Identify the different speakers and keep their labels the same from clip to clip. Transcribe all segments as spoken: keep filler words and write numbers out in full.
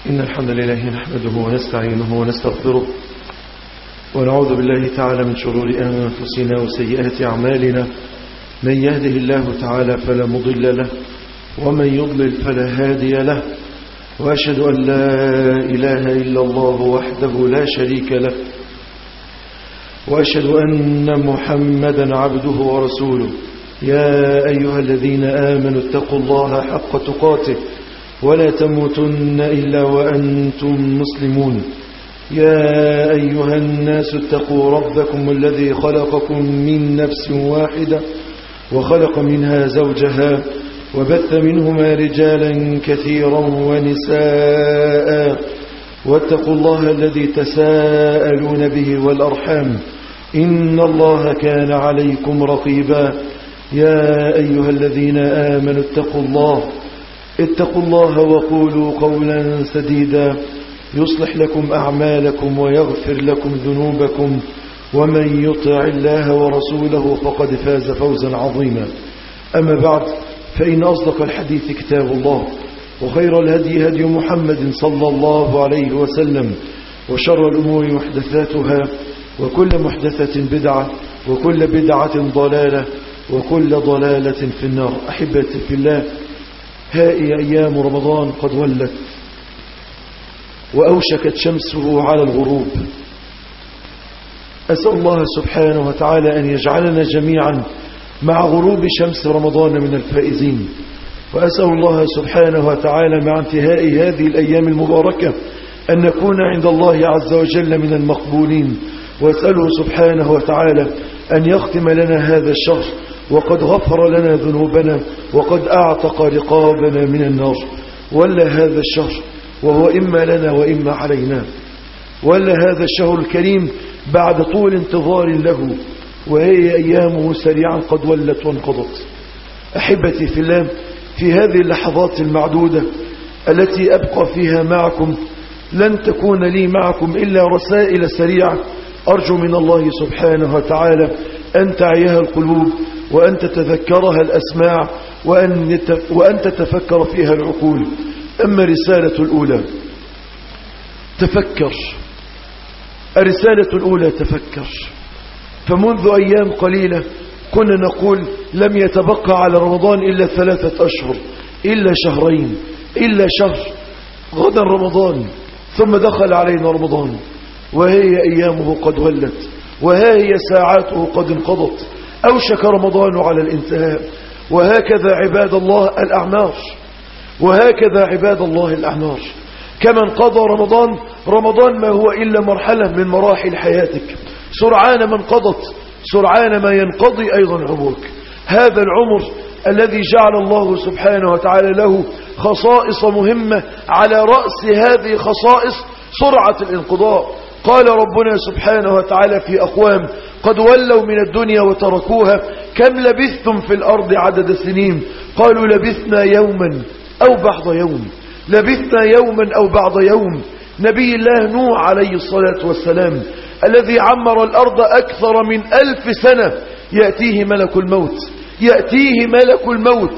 Speaker 1: إن الحمد لله نحمده ونستعينه ونستغفره ونعوذ بالله تعالى من شرور أنفسنا وسيئات أعمالنا. من يهده الله تعالى فلا مضل له ومن يضلل فلا هادي له، وأشهد أن لا إله إلا الله وحده لا شريك له، وأشهد أن محمدا عبده ورسوله. يا أيها الذين آمنوا اتقوا الله حق تقاته ولا تموتن إلا وأنتم مسلمون. يا أيها الناس اتقوا ربكم الذي خلقكم من نفس واحدة وخلق منها زوجها وبث منهما رجالا كثيرا ونساء، واتقوا الله الذي تساءلون به والأرحام إن الله كان عليكم رقيبا. يا أيها الذين آمنوا اتقوا الله اتقوا الله وقولوا قولا سديدا يصلح لكم أعمالكم ويغفر لكم ذنوبكم، ومن يطع الله ورسوله فقد فاز فوزا عظيما. أما بعد، فإن أصدق الحديث كتاب الله، وخير الهدي هدي محمد صلى الله عليه وسلم، وشر الأمور محدثاتها، وكل محدثة بدعة، وكل بدعة ضلالة، وكل ضلالة في النار. أحبتي في الله، هائي أيام رمضان قد ولت وأوشكت شمسه على الغروب. أسأل الله سبحانه وتعالى أن يجعلنا جميعا مع غروب شمس رمضان من الفائزين، وأسأل الله سبحانه وتعالى مع انتهاء هذه الأيام المباركة أن نكون عند الله عز وجل من المقبولين، وأسأله سبحانه وتعالى أن يختم لنا هذا الشهر وقد غفر لنا ذنوبنا وقد أعتق رقابنا من النار. ولا هذا الشهر وهو إما لنا وإما علينا، ولا هذا الشهر الكريم بعد طول انتظار له، وهي أيامه سريعا قد ولت وانقضت. أحبتي في الله، في هذه اللحظات المعدودة التي أبقى فيها معكم لن تكون لي معكم إلا رسائل سريعة أرجو من الله سبحانه وتعالى أن تعيها القلوب، وأن تتذكرها الأسماع، وأن, وأن تتفكر فيها العقول. أما الرسالة الأولى، تفكر. الرسالة الأولى تفكر. فمنذ أيام قليلة كنا نقول لم يتبقى على رمضان إلا ثلاثة أشهر، إلا شهرين، إلا شهر، غدا رمضان، ثم دخل علينا رمضان، وهي أيامه قد ولت، وها هي ساعاته قد انقضت، أوشك رمضان على الانتهاء. وهكذا عباد الله الأعمار، وهكذا عباد الله الأعمار. كما انقضى رمضان، رمضان ما هو إلا مرحلة من مراحل حياتك، سرعان ما انقضت سرعان ما ينقضي أيضا عمرك. هذا العمر الذي جعل الله سبحانه وتعالى له خصائص مهمة، على رأس هذه الخصائص سرعة الانقضاء. قال ربنا سبحانه وتعالى في أقوام قد ولوا من الدنيا وتركوها كم لبثتم في الأرض عدد سنين، قالوا لبثنا يوما أو بعض يوم، لبثنا يوما أو بعض يوم. نبي الله نوح عليه الصلاة والسلام الذي عمر الأرض أكثر من ألف سنة، يأتيه ملك الموت يأتيه ملك الموت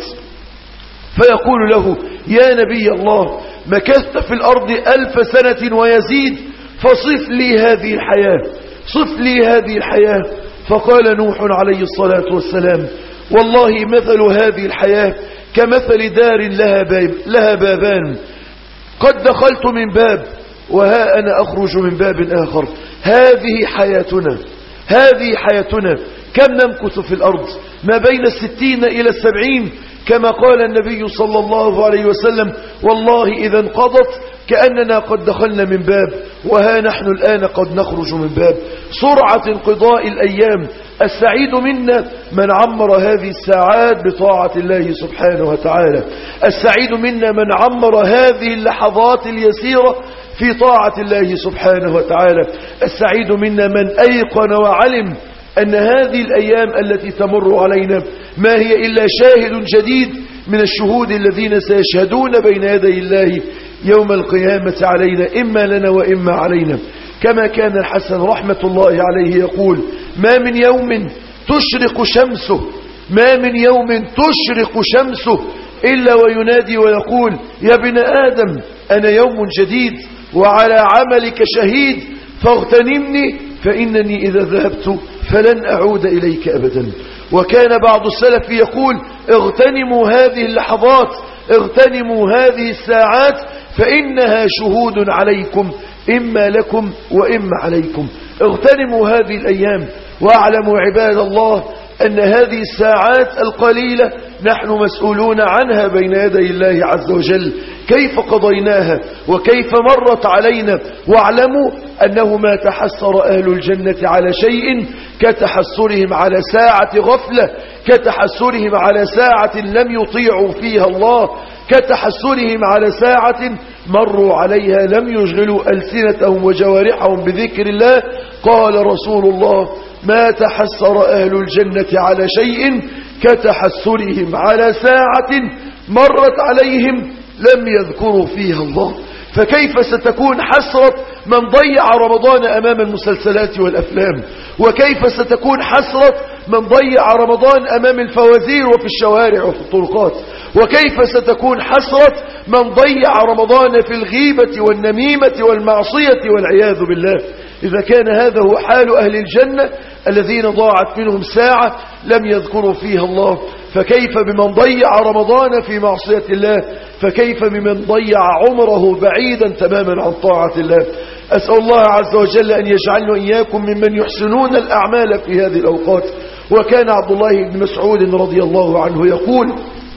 Speaker 1: فيقول له: يا نبي الله، مكثت في الأرض ألف سنة ويزيد، فصف لي هذه الحياة صف لي هذه الحياة. فقال نوح عليه الصلاة والسلام: والله مثل هذه الحياة كمثل دار لها, باب لها بابان، قد دخلت من باب وها أنا أخرج من باب آخر. هذه حياتنا هذه حياتنا كم نمكث في الأرض؟ ما بين الستين إلى السبعين، كما قال النبي صلى الله عليه وسلم: والله إذا انقضت كأننا قد دخلنا من باب، وها نحن الآن قد نخرج من باب. سرعة انقضاء الأيام. السعيد منا من عمر هذه الساعات بطاعة الله سبحانه وتعالى، السعيد منا من عمر هذه اللحظات اليسيرة في طاعة الله سبحانه وتعالى، السعيد منا من أيقن وعلم أن هذه الأيام التي تمر علينا ما هي إلا شاهد جديد من الشهود الذين سيشهدون بين يدي الله يوم القيامة علينا، إما لنا وإما علينا. كما كان الحسن رحمة الله عليه يقول: ما من يوم تشرق شمسه ما من يوم تشرق شمسه إلا وينادي ويقول يا ابن آدم أنا يوم جديد وعلى عملك شهيد فاغتنمني فإنني إذا ذهبت فلن أعود إليك أبدا. وكان بعض السلف يقول اغتنموا هذه اللحظات، اغتنموا هذه الساعات، فإنها شهود عليكم إما لكم وإما عليكم. اغتنموا هذه الأيام، واعلموا عباد الله أن هذه الساعات القليلة نحن مسؤولون عنها بين يدي الله عز وجل، كيف قضيناها وكيف مرت علينا. واعلموا أنه ما تحسر أهل الجنة على شيء كتحسرهم على ساعة غفلة، كتحسرهم على ساعة لم يطيعوا فيها الله، كتحسرهم على ساعة مروا عليها لم يشغلوا ألسنتهم وجوارحهم بذكر الله. قال رسول الله ما تحسر أهل الجنة على شيء كتحسرهم على ساعة مرت عليهم لم يذكروا فيها الله. فكيف ستكون حسرة من ضيع رمضان أمام المسلسلات والأفلام، وكيف ستكون حسرة من ضيع رمضان أمام الفوازير وفي الشوارع وفي الطرقات، وكيف ستكون حسرة من ضيع رمضان في الغيبة والنميمة والمعصية والعياذ بالله. إذا كان هذا هو حال أهل الجنة الذين ضاعت منهم ساعة لم يذكروا فيها الله، فكيف بمن ضيع رمضان في معصية الله، فكيف بمن ضيع عمره بعيدا تماما عن طاعة الله. أسأل الله عز وجل أن يجعلنا إياكم ممن يحسنون الأعمال في هذه الأوقات. وكان عبد الله بن مسعود رضي الله عنه يقول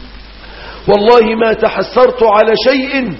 Speaker 1: والله ما تحسرت على شيء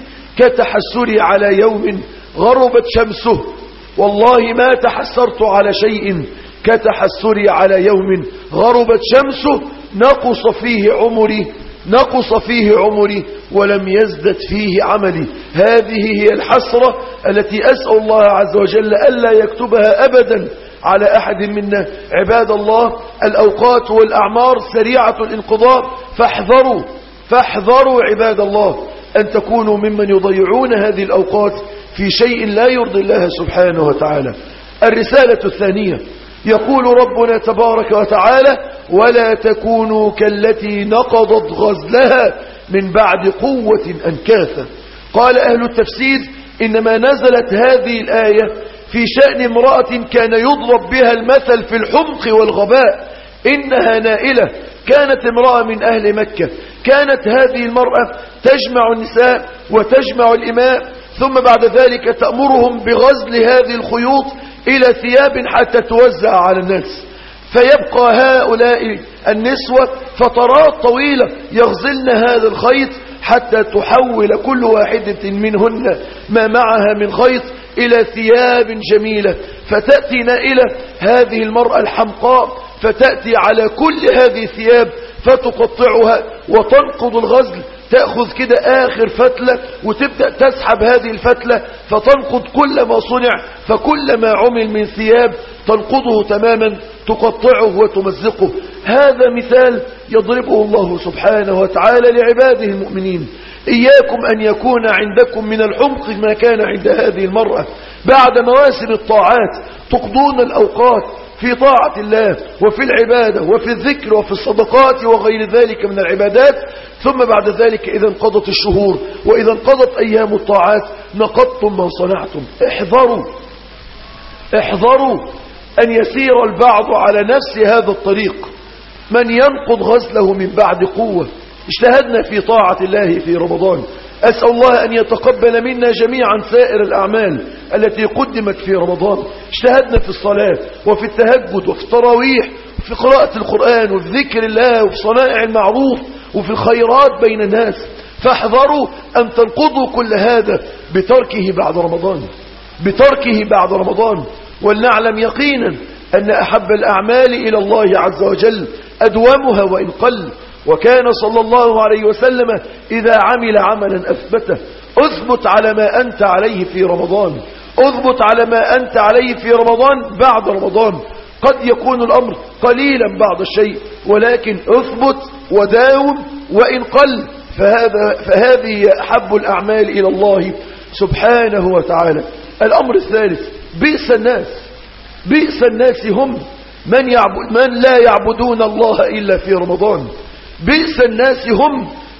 Speaker 1: كتحسري على يوم غربت شمسه، والله ما تحسرت على شيء كتحسري على يوم غربت شمسه نقص فيه عمري نقص فيه عمري ولم يزدد فيه عملي. هذه هي الحسرة التي أسأل الله عز وجل ألا يكتبها أبدا على أحد منا. عباد الله الأوقات والأعمار سريعة الانقضاء، فاحذروا فاحذروا عباد الله أن تكونوا ممن يضيعون هذه الأوقات في شيء لا يرضي الله سبحانه وتعالى. الرسالة الثانية يقول ربنا تبارك وتعالى ولا تكونوا كالتي نقضت غزلها من بعد قوة أنكاثا. قال أهل التفسير إنما نزلت هذه الآية في شأن امرأة كان يضرب بها المثل في الحمق والغباء، إنها نائلة، كانت امرأة من أهل مكة، كانت هذه المرأة تجمع النساء وتجمع الإماء، ثم بعد ذلك تأمرهم بغزل هذه الخيوط إلى ثياب حتى توزع على الناس، فيبقى هؤلاء النسوة فترات طويلة يغزلن هذا الخيط حتى تحول كل واحدة منهن ما معها من خيط إلى ثياب جميلة، فتأتي نائلة هذه المرأة الحمقاء فتأتي على كل هذه الثياب فتقطعها وتنقض الغزل، تأخذ كده آخر فتلة وتبدأ تسحب هذه الفتلة فتنقض كل ما صنع، فكل ما عمل من ثياب تنقضه تماما، تقطعه وتمزقه. هذا مثال يضربه الله سبحانه وتعالى لعباده المؤمنين. إياكم أن يكون عندكم من الحمق ما كان عند هذه المرأة. بعد مواسم الطاعات تقضون الأوقات في طاعة الله وفي العبادة وفي الذكر وفي الصدقات وغير ذلك من العبادات، ثم بعد ذلك إذا انقضت الشهور وإذا انقضت أيام الطاعات نقضتم ما صنعتم. احذروا احذروا أن يسير البعض على نفس هذا الطريق، من ينقض غزله من بعد قوة. اجتهدنا في طاعة الله في رمضان، أسأل الله أن يتقبل منا جميعا سائر الأعمال التي قدمت في رمضان. اجتهدنا في الصلاة وفي التهجد وفي التراويح وفي قراءة القرآن وفي ذكر الله وفي صنائع المعروف وفي الخيرات بين الناس، فاحذروا أن تنقضوا كل هذا بتركه بعد رمضان بتركه بعد رمضان. ولنعلم يقينا أن أحب الأعمال إلى الله عز وجل أدومها وإن قل، وكان صلى الله عليه وسلم إذا عمل عملا أثبته. أثبت على ما أنت عليه في رمضان، أثبت على ما أنت عليه في رمضان بعد رمضان. قد يكون الأمر قليلا بعض الشيء، ولكن أثبت وداوم وإن قل، فهذا فهذه أحب الأعمال إلى الله سبحانه وتعالى. الأمر الثالث بئس الناس بئس الناس هم من, يعبد من لا يعبدون الله إلا في رمضان. بئس الناس هم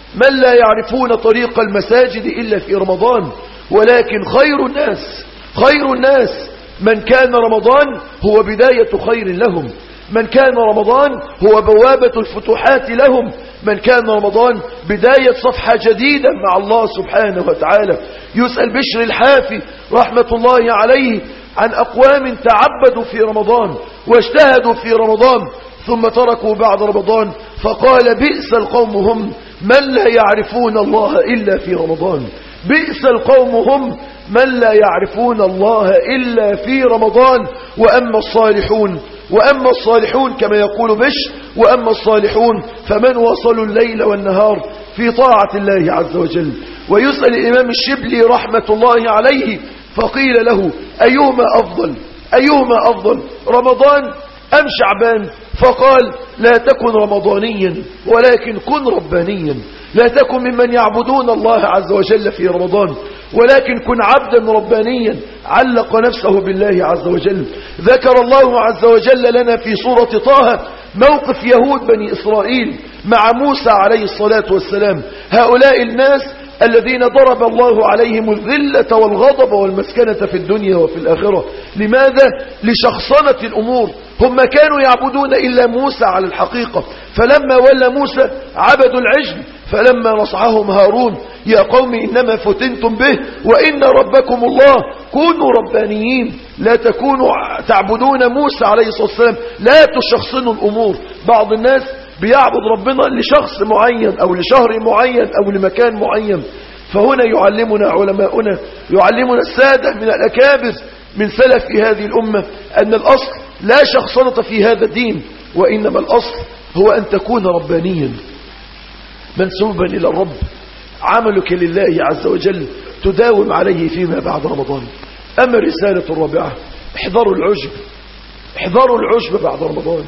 Speaker 1: من لا يعرفون طريق المساجد إلا في رمضان، ولكن خير الناس خير الناس من كان رمضان هو بداية خير لهم، من كان رمضان هو بوابة الفتوحات لهم، من كان رمضان بداية صفحة جديدة مع الله سبحانه وتعالى. يسأل بشر الحافي رحمة الله عليه عن أقوام تعبدوا في رمضان واجتهدوا في رمضان ثم تركوا بعد رمضان، فقال بئس القوم هم من لا يعرفون الله إلا في رمضان. بئس القوم هم من لا يعرفون الله إلا في رمضان. وأما الصالحون وأما الصالحون كما يقول بشر، وأما الصالحون فمن وصلوا الليل والنهار في طاعة الله عز وجل. ويسأل الإمام الشبلي رحمة الله عليه فقيل له أيهما أفضل أيهما أفضل رمضان أم شعبان؟ فقال لا تكن رمضانيا ولكن كن ربانيا. لا تكن ممن يعبدون الله عز وجل في رمضان، ولكن كن عبدا ربانيا علق نفسه بالله عز وجل. ذكر الله عز وجل لنا في سورة طه موقف يهود بني إسرائيل مع موسى عليه الصلاة والسلام. هؤلاء الناس الذين ضرب الله عليهم الذلة والغضب والمسكنة في الدنيا وفي الآخرة. لماذا؟ لشخصنة الأمور. هم كانوا يعبدون إلا موسى على الحقيقة، فلما ولى موسى عبدوا العجل. فلما نصحهم هارون يا قوم إنما فتنتم به وإن ربكم الله كونوا ربانيين، لا تكونوا تعبدون موسى عليه الصلاة والسلام، لا تشخصنوا الأمور. بعض الناس بيعبد ربنا لشخص معين أو لشهر معين أو لمكان معين. فهنا يعلمنا علماؤنا يعلمنا السادة من الأكابر من سلف هذه الأمة أن الأصل لا شخصنة في هذا الدين، وإنما الأصل هو أن تكون ربانيا منسوبا إلى الرب، عملك لله عز وجل تداوم عليه فيما بعد رمضان. أما الرسالة الرابعة احذروا العجب احذروا العجب بعد رمضان.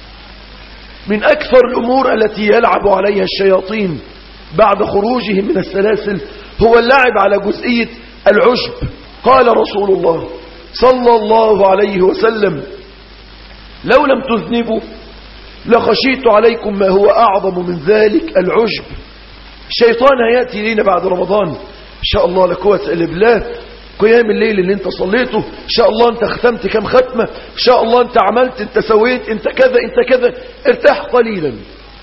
Speaker 1: من أكثر الأمور التي يلعب عليها الشياطين بعد خروجهم من السلاسل هو اللعب على جزئية العجب. قال رسول الله صلى الله عليه وسلم لو لم تذنبوا لخشيت عليكم ما هو أعظم من ذلك العجب. الشيطان هيأتي لنا بعد رمضان إن شاء الله لا قوة إلا بالله. قيام الليل اللي انت صليته إن شاء الله انت ختمت كم ختمة، إن شاء الله انت عملت انت سويت انت كذا انت كذا، ارتاح قليلا.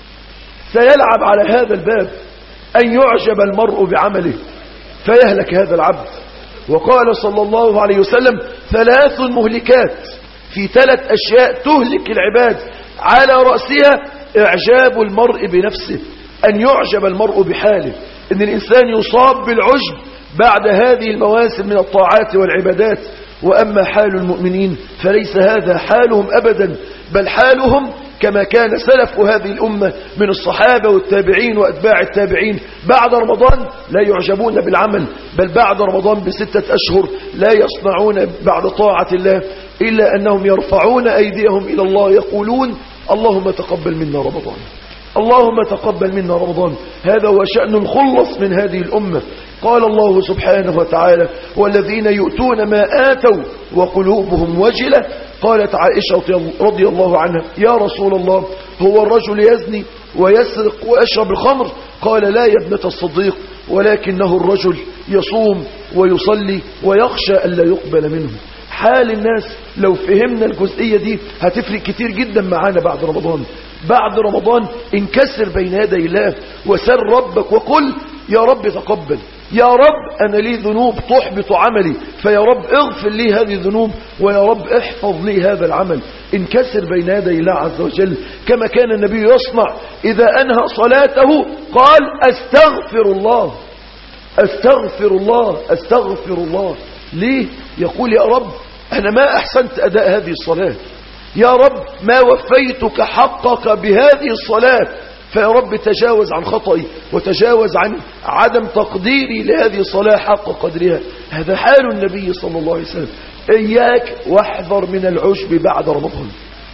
Speaker 1: سيلعب على هذا الباب أن يعجب المرء بعمله فيهلك هذا العبد. وقال صلى الله عليه وسلم ثلاث مهلكات، في ثلاث أشياء تهلك العباد على رأسها إعجاب المرء بنفسه، أن يعجب المرء بحاله، أن الإنسان يصاب بالعجب بعد هذه المواسم من الطاعات والعبادات. وأما حال المؤمنين فليس هذا حالهم أبدا، بل حالهم كما كان سلف هذه الأمة من الصحابة والتابعين وأتباع التابعين. بعد رمضان لا يعجبون بالعمل، بل بعد رمضان بستة أشهر لا يصنعون بعد طاعة الله إلا أنهم يرفعون أيديهم إلى الله يقولون اللهم تقبل منا رمضان، اللهم تقبل منا رمضان. هذا هو شأن الخلص من هذه الأمة. قال الله سبحانه وتعالى والذين يؤتون ما آتوا وقلوبهم وجلة. قالت عائشة رضي الله عنها يا رسول الله هو الرجل يزني ويسرق ويشرب الخمر؟ قال لا يا ابنة الصديق، ولكنه الرجل يصوم ويصلي ويخشى ألا يقبل منه. حال الناس لو فهمنا الجزئية دي هتفرق كتير جدا معانا بعد رمضان. بعد رمضان انكسر بين يدي الله وسر ربك وقل يا رب تقبل، يا رب أنا لي ذنوب تحبط عملي، فيا رب اغفر لي هذه الذنوب، ويا رب احفظ لي هذا العمل. انكسر بين يدي الله عز وجل كما كان النبي يصنع إذا أنهى صلاته قال أستغفر الله أستغفر الله أستغفر الله. ليه؟ يقول يا رب أنا ما أحسنت أداء هذه الصلاة، يا رب ما وفيتك حقك بهذه الصلاة، فيا رب تجاوز عن خطئي وتجاوز عن عدم تقديري لهذه الصلاة حق قدرها. هذا حال النبي صلى الله عليه وسلم. إياك واحذر من العجب بعد رمضان.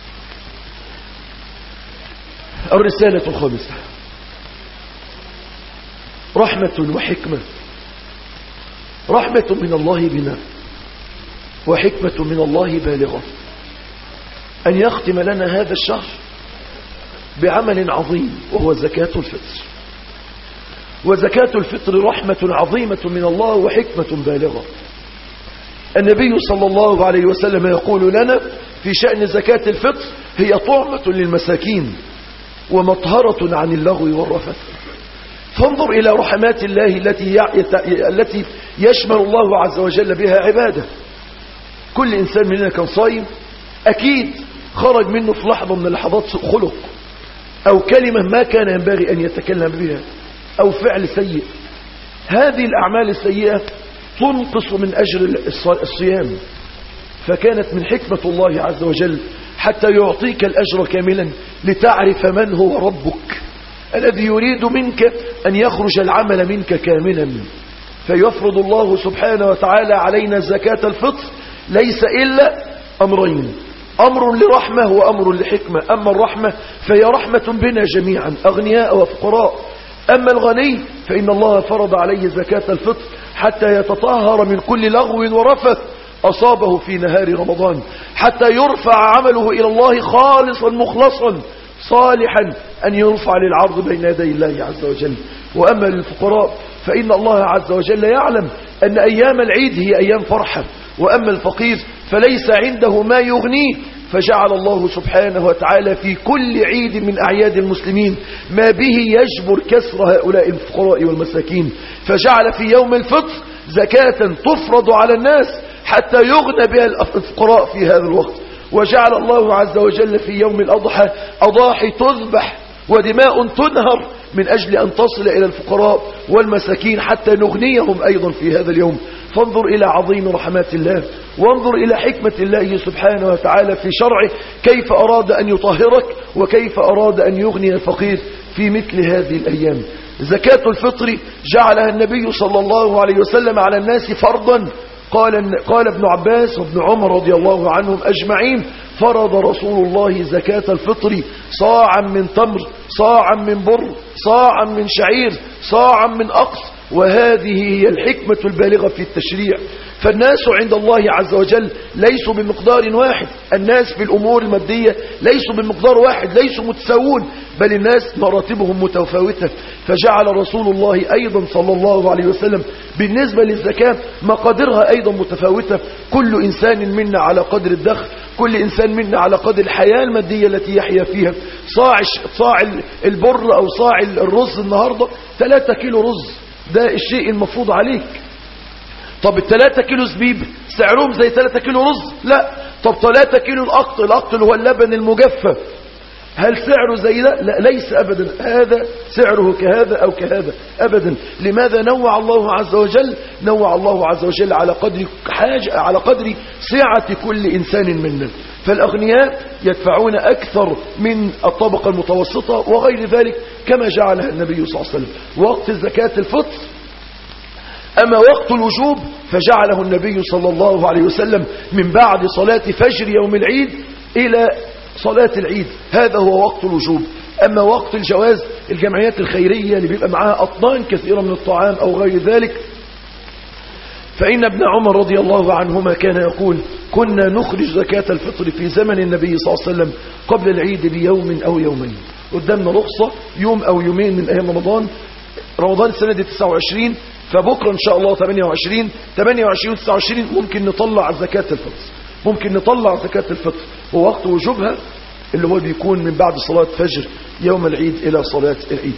Speaker 1: الرسالة الخامسة رحمة وحكمة. رحمة من الله بنا وحكمة من الله بالغة أن يختم لنا هذا الشهر بعمل عظيم وهو زكاة الفطر. وزكاة الفطر رحمة عظيمة من الله وحكمة بالغة. النبي صلى الله عليه وسلم يقول لنا في شأن زكاة الفطر: هي طعمة للمساكين ومطهرة عن اللغو والرفث. فانظر إلى رحمات الله التي التي يشمل الله عز وجل بها عباده. كل إنسان مننا كان صايم أكيد خرج منه في لحظة من اللحظات سوء خلق أو كلمة ما كان ينبغي أن يتكلم بها أو فعل سيء. هذه الأعمال السيئة تنقص من أجر الصيام، فكانت من حكمة الله عز وجل حتى يعطيك الأجر كاملا لتعرف من هو ربك الذي يريد منك أن يخرج العمل منك كاملا. فيفرض الله سبحانه وتعالى علينا زكاة الفطر ليس إلا أمرين: أمر لرحمة وأمر لحكمة. أما الرحمة فهي رحمة بنا جميعا أغنياء وفقراء. أما الغني فإن الله فرض عليه زكاة الفطر حتى يتطهر من كل لغو ورفث أصابه في نهار رمضان، حتى يرفع عمله إلى الله خالصا مخلصا صالحا أن يرفع للعرض بين يدي الله عز وجل. وأما للفقراء فإن الله عز وجل يعلم أن أيام العيد هي أيام فرحة، وأما الفقير فليس عنده ما يغنيه، فجعل الله سبحانه وتعالى في كل عيد من أعياد المسلمين ما به يجبر كسر هؤلاء الفقراء والمساكين، فجعل في يوم الفطر زكاة تفرض على الناس حتى يغنى بها الفقراء في هذا الوقت. وجعل الله عز وجل في يوم الأضحى أضاحي تذبح ودماء تنهر من أجل أن تصل إلى الفقراء والمساكين حتى نغنيهم أيضا في هذا اليوم. فانظر إلى عظيم رحمات الله، وانظر إلى حكمة الله سبحانه وتعالى في شرعه، كيف أراد أن يطهرك وكيف أراد أن يغني الفقير في مثل هذه الأيام. زكاة الفطر جعلها النبي صلى الله عليه وسلم على الناس فرضا. قال, قال ابن عباس وابن عمر رضي الله عنهم أجمعين: فرض رسول الله زكاة الفطر صاعا من تمر، صاعا من بر، صاعا من شعير، صاعا من أقص. وهذه هي الحكمة البالغة في التشريع. فالناس عند الله عز وجل ليسوا بمقدار واحد، الناس في الأمور المادية ليسوا بمقدار واحد، ليسوا متساوون، بل الناس مراتبهم متفاوتة. فجعل رسول الله أيضا صلى الله عليه وسلم بالنسبة للزكاة مقادرها أيضا متفاوتة. كل إنسان منا على قدر الدخل، كل إنسان منا على قدر الحياة المادية التي يحيا فيها. صاع صاع البر أو صاع الرز النهاردة ثلاثة كيلو رز، ده الشيء المفروض عليك. طب الثلاثة كيلو زبيب سعرهم زي ثلاثة كيلو رز؟ لا. طب ثلاثة كيلو الأقط، الأقط اللي هو اللبن المجفف، هل سعره زي ده؟ لا، ليس أبدا. هذا سعره كهذا أو كهذا أبدا. لماذا نوع الله عز وجل؟ نوع الله عز وجل على قدر حاجة، على قدر سعة كل إنسان منا. فالأغنياء يدفعون أكثر من الطبقة المتوسطة وغير ذلك كما جعلها النبي صلى الله عليه وسلم. وقت زكاة الفطر أما وقت الوجوب فجعله النبي صلى الله عليه وسلم من بعد صلاة فجر يوم العيد إلى صلاة العيد، هذا هو وقت الوجوب. أما وقت الجواز، الجمعيات الخيرية اللي بيبقى معها أطنان كثيرة من الطعام أو غير ذلك، فإن ابن عمر رضي الله عنهما كان يقول: كنا نخرج زكاة الفطر في زمن النبي صلى الله عليه وسلم قبل العيد بيوم أو يومين. قدامنا رخصة يوم أو يومين من أيام رمضان. رمضان السنة دي تسعة وعشرين، فبكرة إن شاء الله ثمانية وعشرين ثمانية وعشرين وتسعة وعشرين ممكن نطلع زكاة الفطر، ممكن نطلع زكاة الفطر. ووقت وجوبها اللي هو بيكون من بعد صلاة فجر يوم العيد إلى صلاة العيد.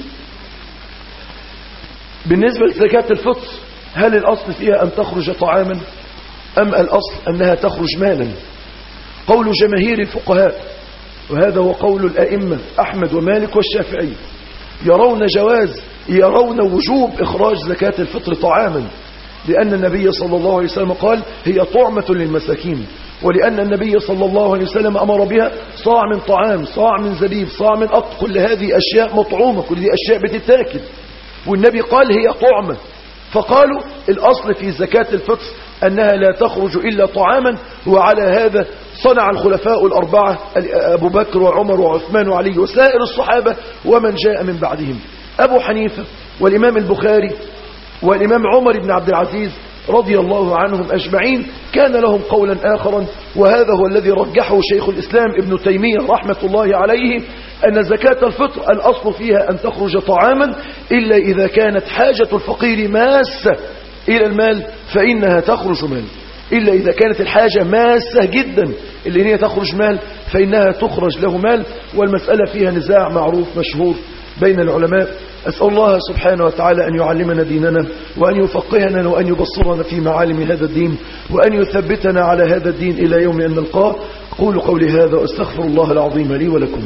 Speaker 1: بالنسبة لزكاة الفطر، هل الأصل فيها أن تخرج طعاما أم الأصل أنها تخرج مالا؟ قول جماهير الفقهاء، وهذا هو قول الأئمة أحمد ومالك والشافعي، يرون جواز يرون وجوب إخراج زكاة الفطر طعاما، لأن النبي صلى الله عليه وسلم قال: هي طعمة للمساكين، ولأن النبي صلى الله عليه وسلم أمر بها صاع من طعام، صاع من زبيب، صاع من أقط، كل هذه أشياء مطعومة، كل هذه أشياء بتتاكل، والنبي قال هي طعمة. فقالوا الأصل في زكاة الفطر أنها لا تخرج إلا طعاما. وعلى هذا صنع الخلفاء الأربعة أبو بكر وعمر وعثمان وعلي وسائر الصحابة ومن جاء من بعدهم. أبو حنيفة والإمام البخاري والإمام عمر بن عبد العزيز رضي الله عنهم أجمعين كان لهم قولا آخرا، وهذا هو الذي رجحه شيخ الإسلام ابن تيمية رحمة الله عليه أن زكاة الفطر الأصل فيها أن تخرج طعاما إلا إذا كانت حاجة الفقير ماسة إلى المال فإنها تخرج مال، إلا إذا كانت الحاجة ماسة جدا اللي هي تخرج مال فإنها تخرج له مال. والمسألة فيها نزاع معروف مشهور بين العلماء. أسأل الله سبحانه وتعالى أن يعلمنا ديننا وأن يفقهنا وأن يبصرنا في معالم هذا الدين وأن يثبتنا على هذا الدين إلى يوم أن نلقاه. أقول قولي هذا وأستغفر الله العظيم لي ولكم.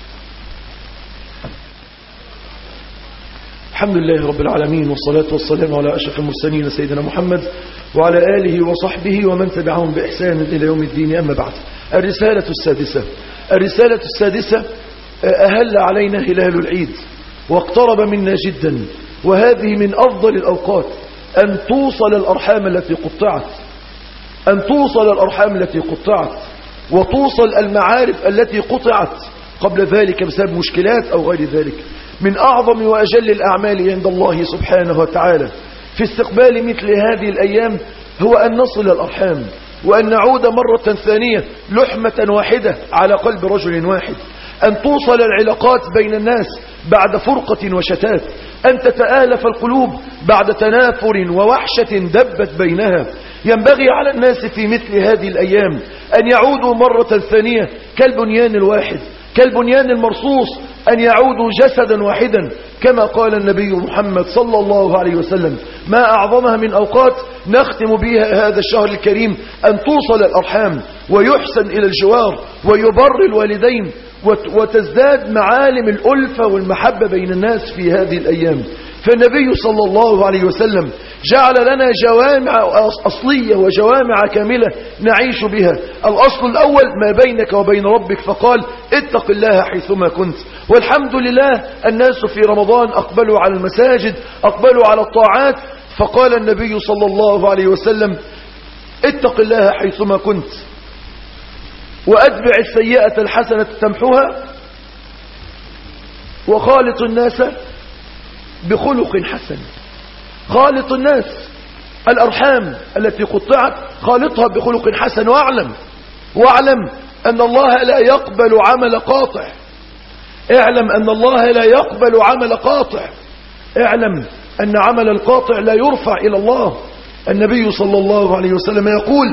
Speaker 1: الحمد لله رب العالمين، والصلاة والسلام على أشرف المرسلين سيدنا محمد وعلى آله وصحبه ومن تبعهم بإحسان إلى يوم الدين. أما بعد، الرسالة السادسة الرسالة السادسة أهل علينا هلال العيد واقترب منا جدا، وهذه من أفضل الأوقات أن توصل الأرحام التي قطعت أن توصل الأرحام التي قطعت وتوصل المعارف التي قطعت قبل ذلك بسبب مشكلات أو غير ذلك. من أعظم وأجل الأعمال عند الله سبحانه وتعالى في استقبال مثل هذه الأيام هو أن نصل الأرحام وأن نعود مرة ثانية لحمة واحدة على قلب رجل واحد، أن توصل العلاقات بين الناس بعد فرقة وشتات، أن تتآلف القلوب بعد تنافر ووحشة دبت بينها. ينبغي على الناس في مثل هذه الأيام أن يعودوا مرة ثانية كالبنيان الواحد، كالبنيان المرصوص، أن يعودوا جسدا واحدا كما قال النبي محمد صلى الله عليه وسلم: ما أعظمها من أوقات نختم بها هذا الشهر الكريم أن توصل الأرحام ويحسن إلى الجوار ويبر الوالدين وتزداد معالم الألفة والمحبة بين الناس في هذه الأيام. فالنبي صلى الله عليه وسلم جعل لنا جوامع أصلية وجوامع كاملة نعيش بها. الأصل الأول ما بينك وبين ربك، فقال: اتق الله حيثما كنت. والحمد لله الناس في رمضان أقبلوا على المساجد، أقبلوا على الطاعات، فقال النبي صلى الله عليه وسلم: اتق الله حيثما كنت وأتبع السيئة الحسنة تمحوها وخالط الناس بخلق حسن. خالط الناس، الأرحام التي قطعت خالطها بخلق حسن. واعلم واعلم أن الله لا يقبل عمل قاطع. اعلم أن الله لا يقبل عمل قاطع. اعلم أن عمل القاطع لا يرفع إلى الله. النبي صلى الله عليه وسلم يقول: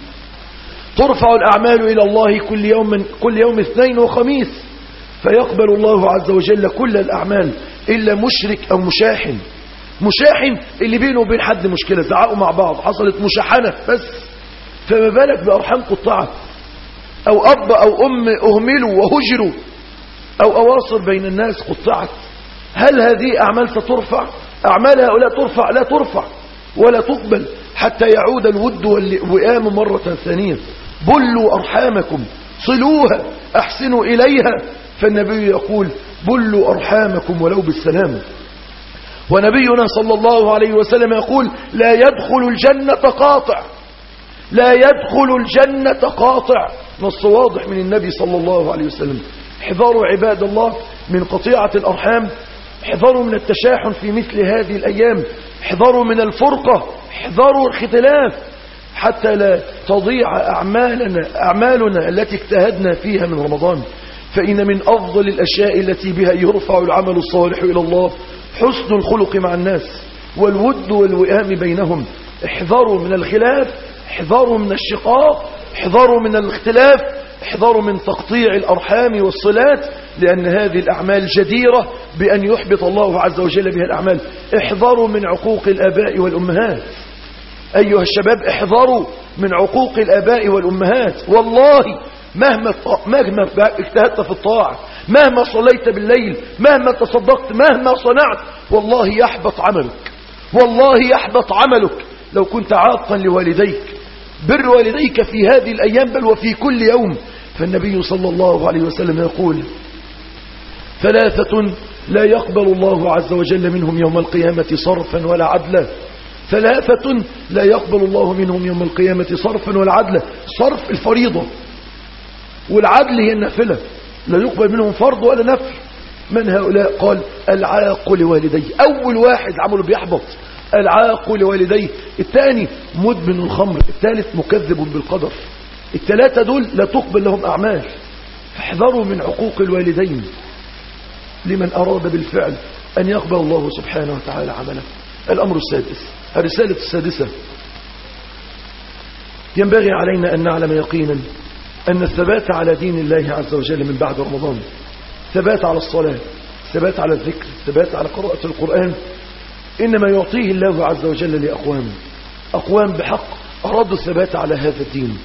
Speaker 1: ترفع الأعمال إلى الله كل يوم كل يوم اثنين وخميس، فيقبل الله عز وجل كل الأعمال إلا مشرك أو مشاحن. مشاحن اللي بينه وبين حد مشكلة، زعقوا مع بعض، حصلت مشاحنة بس، فما بالك بأرحام قطعت، أو أب أو أم أهملوا وهجروا، أو أواصر بين الناس قطعت. هل هذه أعمال سترفع؟ أعمال هؤلاء ترفع؟ لا ترفع ولا تقبل حتى يعود الود والوئام مرة ثانية. بلوا أرحامكم، صلوها، أحسنوا إليها. فالنبي يقول: بلوا أرحامكم ولو بالسلام. ونبينا صلى الله عليه وسلم يقول: لا يدخل الجنة قاطع، لا يدخل الجنة قاطع. نص واضح من النبي صلى الله عليه وسلم. احذروا عباد الله من قطيعة الأرحام، احذروا من التشاحن في مثل هذه الأيام، احذروا من الفرقة، احذروا الختلاف، حتى لا تضيع أعمالنا, أعمالنا التي اجتهدنا فيها من رمضان. فإن من أفضل الأشياء التي بها يرفع العمل الصالح إلى الله حسن الخلق مع الناس والود والوئام بينهم. احذروا من الخلاف، احذروا من الشقاق، احذروا من الاختلاف، احذروا من تقطيع الأرحام والصلات، لأن هذه الأعمال جديرة بأن يحبط الله عز وجل بها الأعمال. احذروا من عقوق الآباء والأمهات. أيها الشباب، احذروا من عقوق الآباء والأمهات. والله مهما مهما اجتهدت في الطاعة، مهما صليت بالليل، مهما تصدقت، مهما صنعت، والله يحبط عملك، والله يحبط عملك لو كنت عاقا لوالديك. بر والديك في هذه الأيام بل وفي كل يوم. فالنبي صلى الله عليه وسلم يقول: ثلاثة لا يقبل الله عز وجل منهم يوم القيامة صرفا ولا عدلا. ثلاثة لا يقبل الله منهم يوم القيامة صرفا ولا عدلا. صرف الفريضة، والعدل هي النافلة، لا يقبل منهم فرض ولا نفل. من هؤلاء؟ قال: العاق لوالديه. أول واحد عمله بيحبط العاق لوالديه. الثاني مدمن الخمر. الثالث مكذب بالقدر. الثلاثة دول لا تقبل لهم أعمال. احذروا من عقوق الوالدين لمن أراد بالفعل أن يقبل الله سبحانه وتعالى عمله. الأمر السادس، الرسالة السادسة، ينبغي علينا أن نعلم يقينا أن الثبات على دين الله عز وجل من بعد رمضان، ثبات على الصلاة، ثبات على الذكر، ثبات على قراءة القرآن، إنما يعطيه الله عز وجل لأقوام، أقوام بحق أرادوا الثبات على هذا الدين.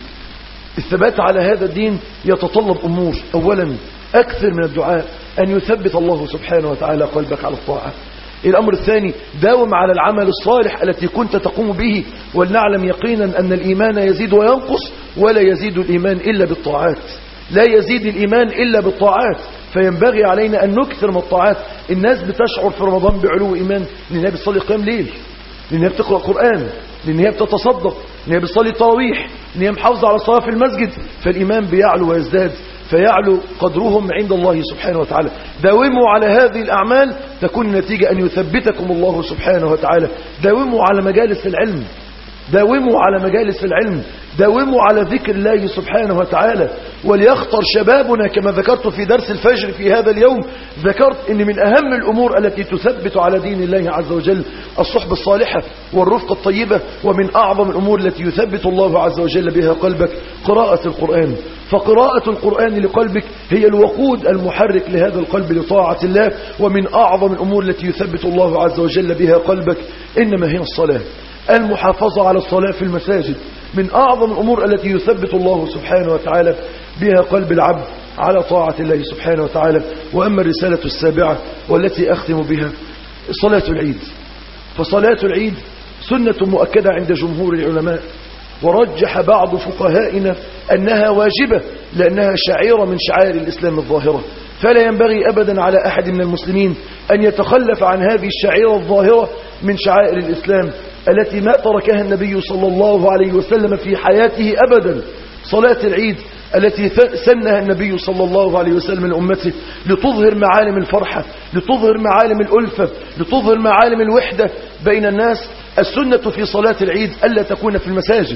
Speaker 1: الثبات على هذا الدين يتطلب أمور. أولا أكثر من الدعاء أن يثبت الله سبحانه وتعالى قلبك على الطاعة. الأمر الثاني داوم على العمل الصالح التي كنت تقوم به، ولنعلم يقينا أن الإيمان يزيد وينقص، ولا يزيد الإيمان إلا بالطاعات، لا يزيد الإيمان إلا بالطاعات. فينبغي علينا أن نكثر من الطاعات. الناس بتشعر في رمضان بعلو إيمان لأنها بتصلي قيام ليل، لأنها بتقرأ قرآن، لأنها بتتصدق، لأنها بتصلي التراويح، لأنها محافظة على الصلاة في المسجد، فالإيمان بيعلو ويزداد، فيعلو قدرهم عند الله سبحانه وتعالى. داوموا على هذه الأعمال تكون النتيجة أن يثبتكم الله سبحانه وتعالى. داوموا على مجالس العلم، داوموا على مجالس العلم، داوموا على ذكر الله سبحانه وتعالى. وليخطر شبابنا كما ذكرت في درس الفجر في هذا اليوم، ذكرت أن من أهم الأمور التي تثبت على دين الله عز وجل الصحبة الصالحة والرفقة الطيبة، ومن أعظم الأمور التي يثبت الله عز وجل بها قلبك قراءة القرآن. فقراءة القرآن لقلبك هي الوقود المحرك لهذا القلب لطاعة الله. ومن أعظم الأمور التي يثبت الله عز وجل بها قلبك إنما هي الصلاة، المحافظة على الصلاة في المساجد من أعظم الأمور التي يثبت الله سبحانه وتعالى بها قلب العبد على طاعة الله سبحانه وتعالى. وأما الرسالة السابعة والتي أختم بها صلاة العيد، فصلاة العيد سنة مؤكدة عند جمهور العلماء، ورجح بعض فقهائنا أنها واجبة لأنها شعيرة من شعائر الإسلام الظاهرة، فلا ينبغي أبدا على أحد من المسلمين أن يتخلف عن هذه الشعيرة الظاهرة من شعائر الإسلام التي ما تركها النبي صلى الله عليه وسلم في حياته أبدا. صلاة العيد التي سنها النبي صلى الله عليه وسلم لأمته لتظهر معالم الفرحة، لتظهر معالم الألفة، لتظهر معالم الوحدة بين الناس. السنة في صلاة العيد ألا تكون في المساجد،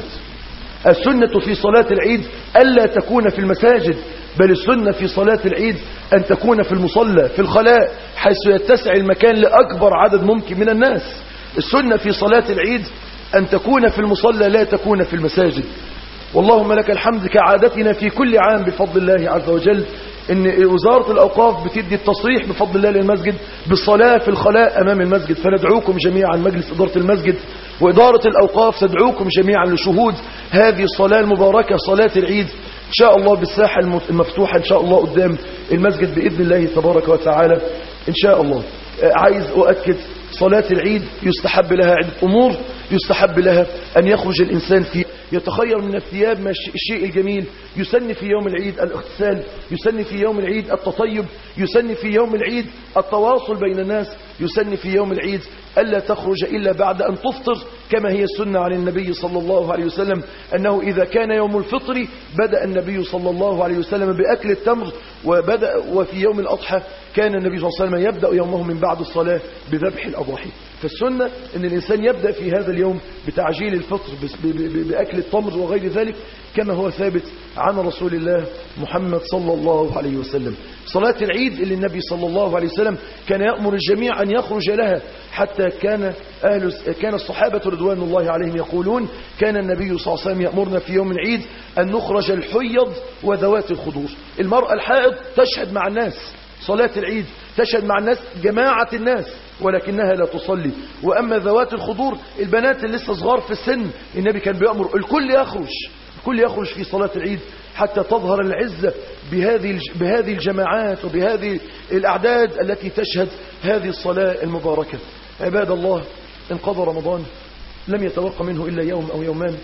Speaker 1: السنة في صلاة العيد ألا تكون في المساجد، بل السنة في صلاة العيد أن تكون في المصلى في الخلاء حيث يتسع المكان لأكبر عدد ممكن من الناس. السنة في صلاة العيد أن تكون في المصلى لا تكون في المساجد. واللهم لك الحمد كعادتنا في كل عام بفضل الله عز وجل إن وزارة الأوقاف بتدي التصريح بفضل الله للمسجد بالصلاة في الخلاء أمام المسجد، فندعوكم جميعا مجلس إدارة المسجد وإدارة الأوقاف تدعوكم جميعا لشهود هذه الصلاة المباركة صلاة العيد إن شاء الله بالساحة المفتوحة إن شاء الله قدام المسجد بإذن الله تبارك وتعالى إن شاء الله. عايز أؤكد صلاة العيد يستحب لها عدة أمور. يستحب لها أن يخرج الإنسان في يتخير من الثياب ما الشيء الجميل، يسن في يوم العيد الاغتسال، يسن في يوم العيد التطيب، يسن في يوم العيد التواصل بين الناس، يسن في يوم العيد ألا تخرج إلا بعد أن تفطر كما هي السنة عن النبي صلى الله عليه وسلم أنه إذا كان يوم الفطر بدأ النبي صلى الله عليه وسلم بأكل التمر، وبدأ وفي يوم الأضحى كان النبي صلى الله عليه وسلم يبدأ يومه من بعد الصلاة بذبح الأضاحي. فالسنة أن الإنسان يبدأ في هذا اليوم بتعجيل الفطر بأكل التمر وغير ذلك كما هو ثابت عن رسول الله محمد صلى الله عليه وسلم. صلاة العيد اللي النبي صلى الله عليه وسلم كان يأمر الجميع أن يخرج لها، حتى كان أهل كان الصحابة رضوان الله عليهم يقولون كان النبي صلى الله عليه وسلم يأمرنا في يوم العيد أن نخرج الحيض وذوات الخدور. المرأة الحائض تشهد مع الناس صلاة العيد، تشهد مع الناس جماعة الناس ولكنها لا تصلي. وأما ذوات الخدور البنات اللي لسه صغار في السن النبي كان بيأمر الكل يخرج، الكل يخرج في صلاة العيد حتى تظهر العزة بهذه بهذه الجماعات وبهذه الأعداد التي تشهد هذه الصلاة المباركة. عباد الله، انقضى رمضان لم يتبقى منه إلا يوم أو يومان.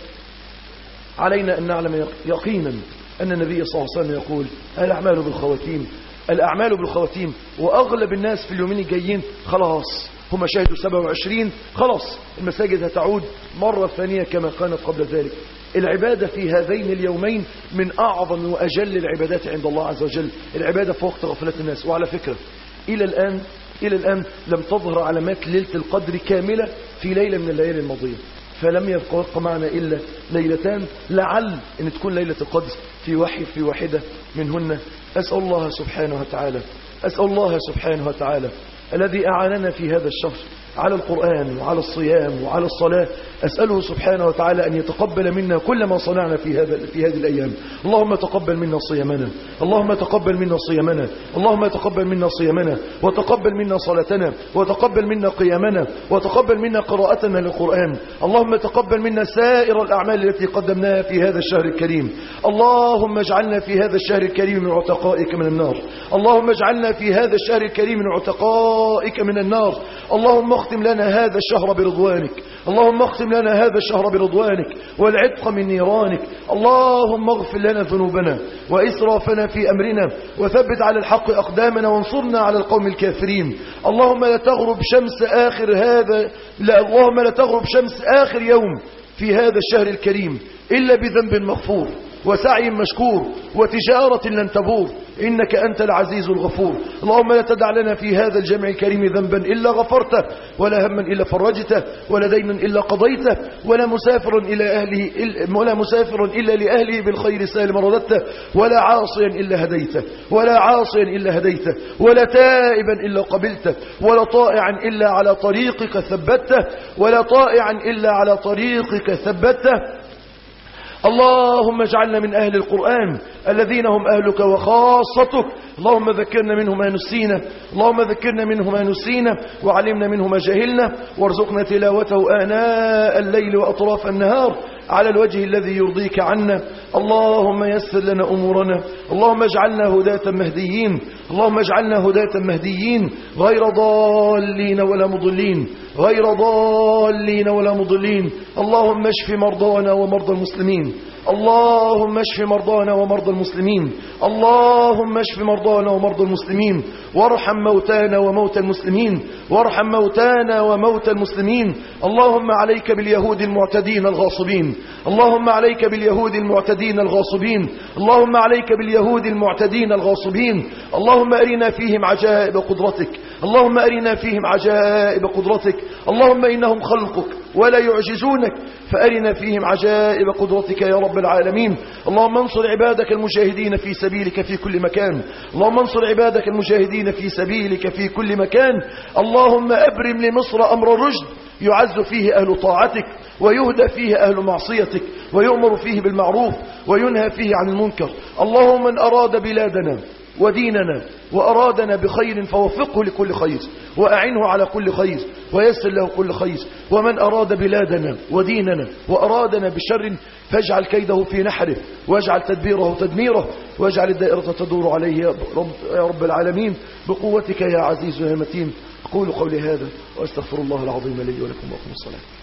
Speaker 1: علينا أن نعلم يقينا أن النبي صلى الله عليه وسلم يقول الأعمال بالخواتيم، الأعمال بالخواتيم. وأغلب الناس في اليومين الجايين خلاص هم شاهدوا سبعة وعشرين، خلاص المساجد هتعود مرة ثانية كما كانت قبل ذلك. العبادة في هذين اليومين من أعظم وأجل العبادات عند الله عز وجل، العبادة في وقت غفلة الناس. وعلى فكرة إلى الآن إلى الآن لم تظهر علامات ليلة القدر كاملة في ليلة من الليالي الماضية، فلم يبقى معنا إلا ليلتان، لعل أن تكون ليلة القدر في وحي في واحدة منهن أسأل الله سبحانه وتعالى أسأل الله سبحانه وتعالى الذي أعاننا في هذا الشهر على القرآن وعلى الصيام وعلى الصلاة، أسأله سبحانه وتعالى أن يتقبل منا كل ما صنعنا في هذا في هذه الأيام. اللهم تقبل منا صيامنا، اللهم تقبل منا صيامنا، اللهم تقبل منا صيامنا، وتقبل منا صلاتنا، وتقبل منا قيامنا، وتقبل منا قراءتنا للقرآن. اللهم تقبل منا سائر الأعمال التي قدمناها في هذا الشهر الكريم. اللهم اجعلنا في هذا الشهر الكريم من عتقائك من النار. اللهم اجعلنا في هذا الشهر الكريم من عتقائك من النار. اللهم اختم لنا هذا الشهر برضوانك، اللهم اختم لنا هذا الشهر برضوانك والعتق من نيرانك. اللهم اغفر لنا ذنوبنا وإسرافنا في أمرنا، وثبت على الحق أقدامنا، وانصرنا على القوم الكافرين. اللهم لا تغرب شمس آخر هذا لا اللهم لا تغرب شمس آخر يوم في هذا الشهر الكريم إلا بذنب مغفور وسعي مشكور وتجارة لن تبور، إنك أنت العزيز الغفور. اللهم لا تدع لنا في هذا الجمع الكريم ذنبا إلا غفرته، ولا هما إلا فرجته، ولا دينا إلا قضيته، ولا مسافر إلى أهله ولا مسافر إلا لأهله بالخير سالم رددته، ولا عاصيا إلا هديته، ولا عاصيا إلا هديته، ولا تائبا إلا قبلته، ولا طائعا إلا على طريقك ثبته، ولا طائعا إلا على طريقك ثبته. اللهم اجعلنا من أهل القرآن الذين هم أهلك وخاصتك. اللهم ذكرنا منه ما نسينا، اللهم ذكرنا منه ما نسينا، وعلمنا منه ما جهلنا، وارزقنا تلاوته آناء الليل وأطراف النهار على الوجه الذي يرضيك عنا. اللهم يسر لنا أمورنا، اللهم اجعلنا هداة مهديين، اللهم اجعلنا هداة مهديين غير ضالين ولا مضلين، غير ضالين ولا مضلين. اللهم اشف مرضانا ومرضى المسلمين، اللهم اشف مرضانا ومرضى المسلمين، اللهم اشف مرضانا ومرضى المسلمين، وارحم موتانا وموتى المسلمين، وارحم موتانا وموتى المسلمين. اللهم عليك باليهود المعتدين الغاصبين، اللهم عليك باليهود المعتدين الغاصبين، اللهم عليك باليهود المعتدين الغاصبين. اللهم أرنا فيهم عجائب قدرتك، اللهم أرنا فيهم عجائب قدرتك. اللهم إنهم خلقك ولا يعجزونك، فأرنا فيهم عجائب قدرتك يا رب العالمين. اللهم انصر عبادك المجاهدين في سبيلك في كل مكان، اللهم انصر عبادك المجاهدين في سبيلك في كل مكان. اللهم أبرم لمصر أمر الرشد يعز فيه أهل طاعتك، ويهدى فيه أهل معصيتك، ويؤمر فيه بالمعروف وينهى فيه عن المنكر. اللهم من أراد بلادنا وديننا وأرادنا بخير فوفقه لكل خير، وأعنه على كل خير، ويسر له كل خير. ومن أراد بلادنا وديننا وأرادنا بشر فاجعل كيده في نحره، واجعل تدبيره تدميره، واجعل الدائرة تدور عليه يا رب, يا رب العالمين بقوتك يا عزيز يا متين. أقول قولي هذا وأستغفر الله العظيم لي ولكم وأقم الصلاة.